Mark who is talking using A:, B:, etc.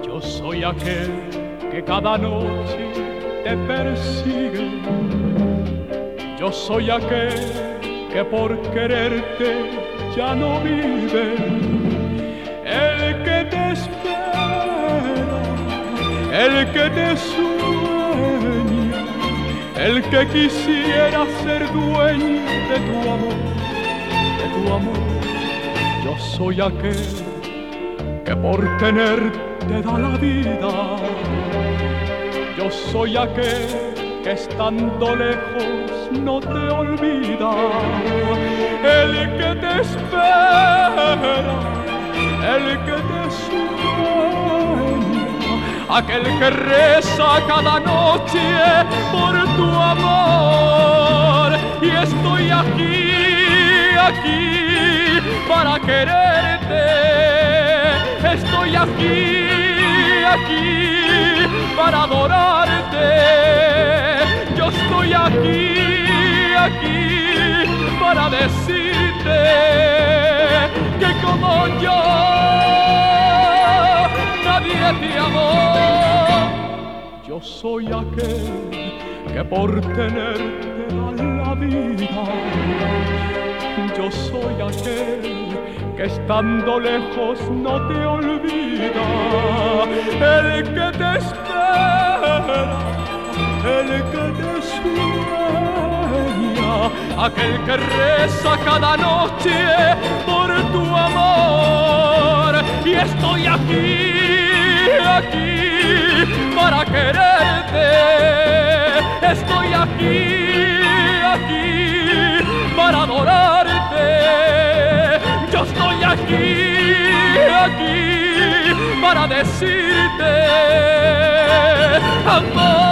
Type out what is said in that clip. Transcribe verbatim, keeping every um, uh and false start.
A: Yo soy aquel que cada noche te persigue. Yo soy aquel que por quererte ya no vive. El que te espera, el que te sueña, el que quisiera ser dueño de tu amor, de tu amor. Yo soy aquel que por tenerte da la vida. Yo soy aquel que estando lejos no te olvida. El que te espera, el que te sueña, aquel que reza cada noche por tu amor. Y estoy aquí, aquí para quererte. Estoy aquí, aquí para adorarte. Yo estoy aquí, aquí para decirte que como yo nadie te amó. Yo soy aquel que por tenerte da la vida. Yo soy aquel que estando lejos no te olvida. El que te espera, el que te sueña, aquel que reza cada noche por tu amor. Y estoy aquí, aquí para quererte. Estoy aquí, aquí para adorarte. Yo estoy aquí, aquí para decirte amor.